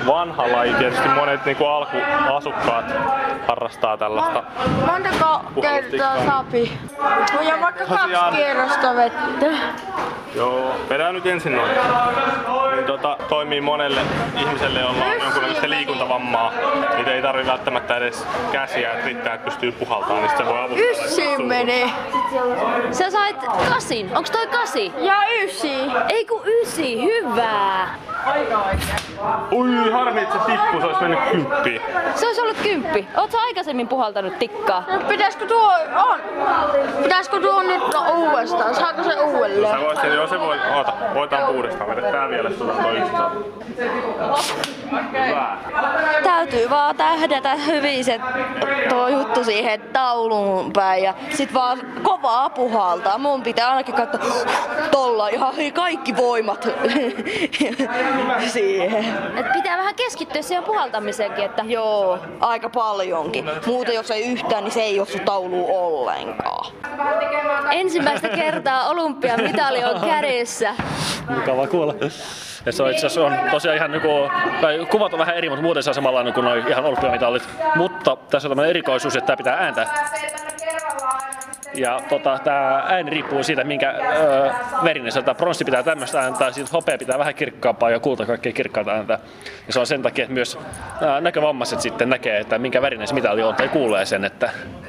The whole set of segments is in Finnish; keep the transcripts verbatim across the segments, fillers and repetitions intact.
vanha laji. Tietysti monet niinku alkuasukkaat harrastaa tällaista. Montako kertaa sapi? Ja vaikka kaksi kierrosta vettä. Joo, vedään nyt ensin noin. Niin tota, toimii monelle ihmiselle, jolla on jonkunlaista liikuntavammaa. Niitä ei tarvitse välttämättä edes käsiä, että riittää, että pystyy puhaltamaan, niin se voi avustaa. Ysi meni. Sä sait kasin. Onks toi kasi? Ja ysi. Ei ku ysi. Hyvää. Ui, harmi, että se tippui, se olisi mennyt kymppiin. Se olisi ollut kymppi. Oot sä aikaisemmin puhaltanut tikkaa? No, pitäisikö tuo on? Pitäisikö tuo nyt no, uudestaan? Saako se uudelleen? Sä voisit, joo se voi. Oota, voitaan uudestaan. Vedetään vielä tuota toi yksi. Hyvä. Täytyy vaan tähdätä hyvin se tuo juttu siihen tauluun päin ja sit vaan kovaa puhaltaa. Mun pitää ainakin katsoa tolla ihan kaikki voimat siihen. Et pitää vähän keskittyä siihen puhaltamiseenkin, että joo, aika paljonkin. Muuten jos ei yhtään, niin se ei osu tauluun ollenkaan. Ensimmäistä kertaa olympiamitali on kädessä. Mukava kuulla. Ja se on itse asiassa on tosiaan ihan niinku, tai kuvat on vähän eri, mutta muuten se on samanlainen kuin noi ihan olympiamitalit. Mutta tässä on tämmöinen erikoisuus, että tää pitää ääntää. Ja tota, tää ääni riippuu siitä, minkä öö, verinen se on. Tää pronssi pitää tämmöistä ääntää, siitä hopea pitää vähän kirkkaampaa ja kulta kaikkein kirkkaita ääntää. Ja se on sen takia, että myös ää, näkövammaiset sitten näkee, että minkä värinen se mitali on, tai kuulee sen. Että...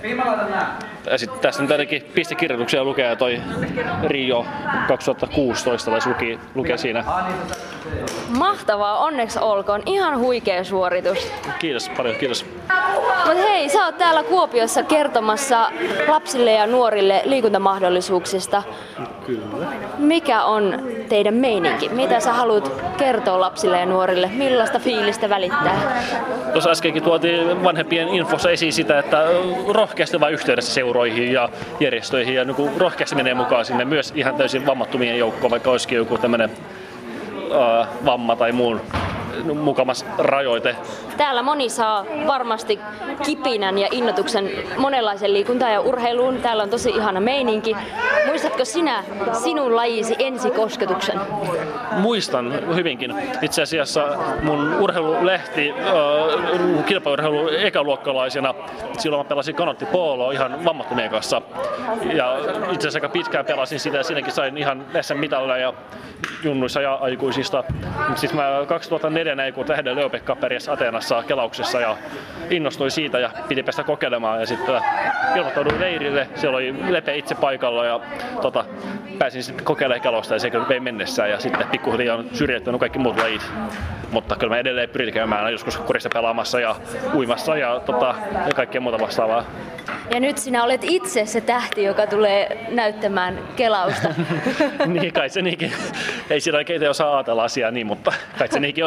Ja sitten tässä nyt ainakin pistekirjoituksia lukee toi Rio kaksituhattakuusitoista, tai luki, lukee siinä. Mahtavaa, onneksi olkoon. Ihan huikea suoritus. Kiitos paljon, kiitos. Mut hei, sä oot täällä Kuopiossa kertomassa lapsille ja nuorille liikuntamahdollisuuksista. Kyllä. Mikä on teidän meininki? Mitä sä haluat kertoa lapsille ja nuorille? Millaista fiilistä välittää? Tuossa äskenkin tuotiin vanhempien infossa esiin sitä, että rohkeasti vaan yhteydessä seuroihin ja järjestöihin ja niin rohkeasti menee mukaan sinne myös ihan täysin vammattomien joukkoon, vaikka olisikin joku tämmöinen uh, vamma tai muun mukamas rajoite. Täällä moni saa varmasti kipinän ja innotuksen monenlaisen liikuntaan ja urheiluun. Täällä on tosi ihana meininki. Muistatko sinä sinun lajisi ensikosketuksen? Muistan hyvinkin. Itse asiassa mun urheilulehti, äh, kilpaurheilu ekaluokkalaisena, silloin mä pelasin kanottipoloa ihan vammattomien kanssa. Ja itse asiassa aika pitkään pelasin sitä ja siinäkin sain ihan S M-mitalia ja junnuissa ja aikuisista. Sitten mä kaksituhattaneljä näin, kun Tähden Leopekka pärjäsi Ateenassa kelauksessa ja innostuin siitä ja piti päästä kokeilemaan. Ja sitten ilmoittauduin leirille, siellä oli Lepe itse paikalla ja tota, pääsin sitten kokeilemaan kelausta ja se kyllä vei mennessään ja sitten pikkuhiljaa on syrjäyttänyt kaikki muut lajit. Mutta kyllä mä edelleen pyrin käymään joskus korissa pelaamassa ja uimassa ja, tota, ja kaikkea muuta vastaavaa. Ja nyt sinä olet itse se tähti, joka tulee näyttämään kelausta. Niin, kai se niinkin. Ei siinä oikein osaa ajatella asiaa niin, mutta kai se niinkin on.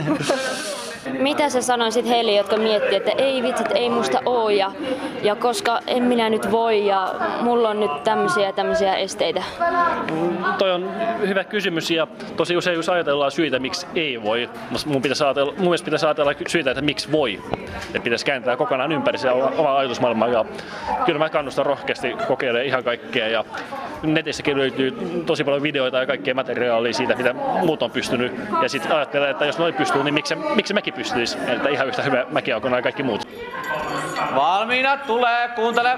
Mitä sä sanoisit heille, jotka miettii, että ei vitsit, ei musta oo ja, ja koska en minä nyt voi ja mulla on nyt tämmöisiä tämmöisiä esteitä? Toi on hyvä kysymys ja tosi usein jos ajatellaan syitä, miksi ei voi. Mun, pitäisi ajatella, mun mielestä pitäisi ajatella syitä, että miksi voi. Että pitäisi kääntää kokonaan ympäri se oma ajatusmaailma. Ja kyllä mä kannustan rohkeasti kokeilemaan ihan kaikkea. Ja netissäkin löytyy tosi paljon videoita ja kaikkea materiaalia siitä, mitä muut on pystynyt. Ja sitten ajattelee, että jos noi pystyy, niin miksi, miksi mäkin pystyisi? Että ihan yhtä hyvä mäkin on kuin kaikki muut. Valmiina, tulee, kuuntele!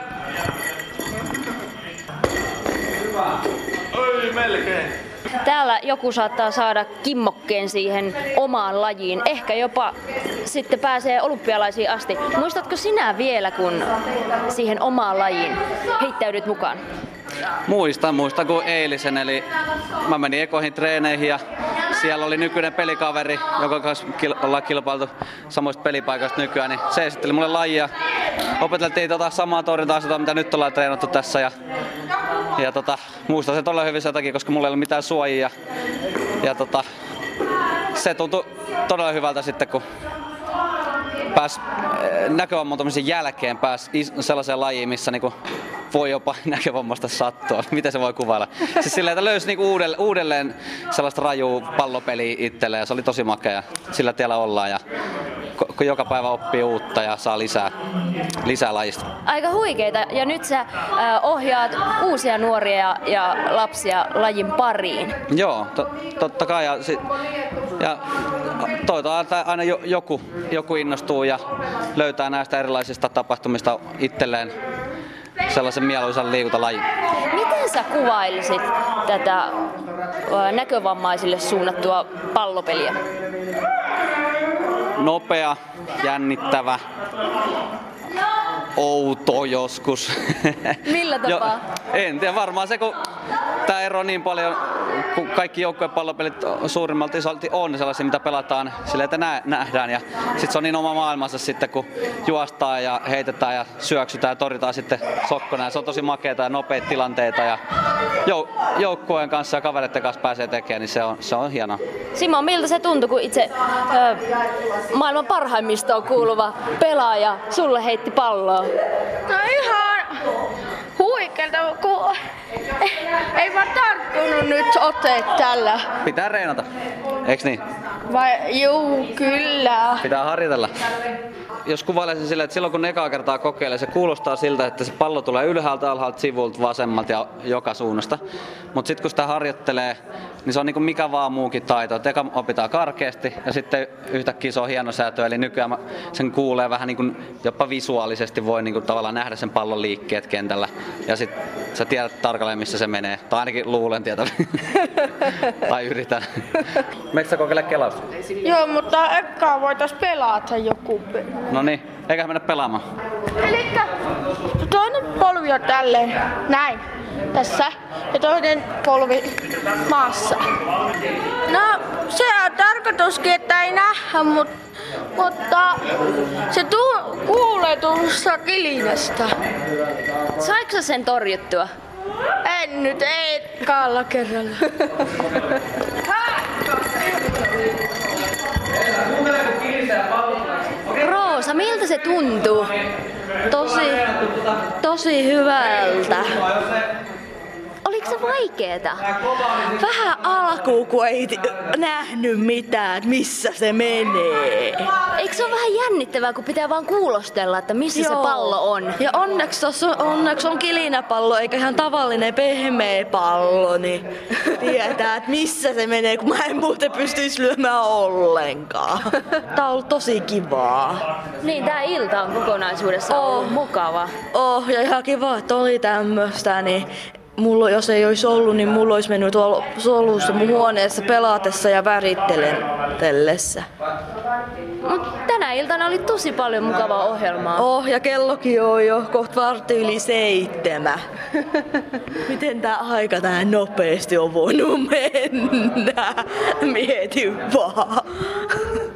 Hyvä. Oi, melkein. Täällä joku saattaa saada kimmokkeen siihen omaan lajiin, ehkä jopa sitten pääsee olympialaisiin asti. Muistatko sinä vielä, kun siihen omaan lajiin heittäydyt mukaan? Muistan, muistan kuin eilisen, eli mä menin ekoihin treeneihin ja siellä oli nykyinen pelikaveri, jonka kanssa ollaan kilpailtu samoista pelipaikoista nykyään, niin se esitteli mulle lajia. Opeteltiin tota samaa torjunta-asetelmaa, mitä nyt ollaan treenattu tässä ja, ja tota, muistan sen todella hyvin sen takia, koska mulla ei ollut mitään suojia. Ja tota, se tuntui todella hyvältä sitten, kun pääsi näkövammaantumisen jälkeen pääsi sellaiseen lajiin, missä niinku voi jopa näkövammasta sattua. Miten se voi kuvailla? Siis silleen, että löysi niinku uudelleen, uudelleen sellaista rajua pallopeliä itselleen ja se oli tosi makea. Sillä tiellä ollaan ja kun joka päivä oppii uutta ja saa lisää, lisää lajista. Aika huikeita. Ja nyt sä äh, ohjaat uusia nuoria ja, ja lapsia lajin pariin. Joo, to, totta kai. Ja, ja toivotaan, aina joku, joku innostuu ja löytää näistä erilaisista tapahtumista itselleen sellaisen mieluisan liikuntalajin. Miten sä kuvailisit tätä näkövammaisille suunnattua pallopeliä? Nopea, jännittävä, outo joskus. Millä tapaa? Jo, en tiedä, varmaan se kun tää ero niin paljon, kun kaikki joukkuepallopelit suurimmalti isolti on sellaisia, mitä pelataan silleen, että nä- nähdään. Ja sit se on niin oma maailmansa sitten, kun juostaan ja heitetään ja syöksytään ja torjutaan sitten sokkona. Ja se on tosi makeita ja nopeita tilanteita ja jou- joukkueen kanssa ja kavereiden kanssa pääsee tekemään, niin se on, se on hienoa. Simo, miltä se tuntui, kun itse ö, maailman parhaimmistoon kuuluva pelaaja sulle heitti palloa? No ihan huikealta, kun ei vaan tarttunut nyt otteet tällä. Pitää reenata, eiks niin? Vai juu, kyllä. Pitää harjoitella. Jos kuvailisin silleen, että silloin kun ekaa kertaa kokeilee, se kuulostaa siltä, että se pallo tulee ylhäältä, alhaalta, sivulta, vasemmalta ja joka suunnasta. Mutta sitten kun sitä harjoittelee, niin se on niin kuin mikä vaan muukin taito. Et eka opitaan karkeasti ja sitten yhtäkkiä se on hieno säätö. Eli nykyään sen kuulee vähän niin kuin jopa visuaalisesti, voi niin kuin tavallaan nähdä sen pallon liikkeet kentällä. Ja sitten sä tiedät tarkalleen, missä se menee. Tai ainakin luulen tietävän. Tai yritän. Meikö sä kokeile kelausta? Joo, mutta ekkaan voitais pelata joku. No niin, eiköhän mennä pelaamaan. Elikkä toinen polvi on tälleen, näin, tässä, ja toinen polvi maassa. No, se on tarkoituskin, että ei nähdä, mut, mutta se tuu, kuulee tuossa kilinästä. Saiko sä sen torjuttua? En nyt, ei kaalla kerralla. Roosa, miltä se tuntuu? Tosi, tosi hyvältä. Oliko se vaikeeta? Vähän alkuun, kun ei t- nähnyt mitään, että missä se menee. Eikö se ole vähän jännittävää, kun pitää vaan kuulostella, että missä Joo. se pallo on? Ja onneksi, tossa, onneksi on kilinäpallo eikä ihan tavallinen pehmeä pallo, niin tietää, että missä se menee, kun mä en muuten pystyisi lyömään ollenkaan. Tää on ollut tosi kivaa. Niin, tää ilta on kokonaisuudessa Oh. ollut mukava. Oh, ja ihan kiva, että oli tämmöstä, niin mulla, jos ei olisi ollut, niin mulla olisi mennyt tuolla solussa mun huoneessa pelaatessa ja värittelessä. Mut tänä iltana oli tosi paljon mukavaa ohjelmaa. Oh, ja kellokin on jo kohta vartti yli seitsemän. Miten tää aika tää nopeasti on voinut mennä? Mietin vaan.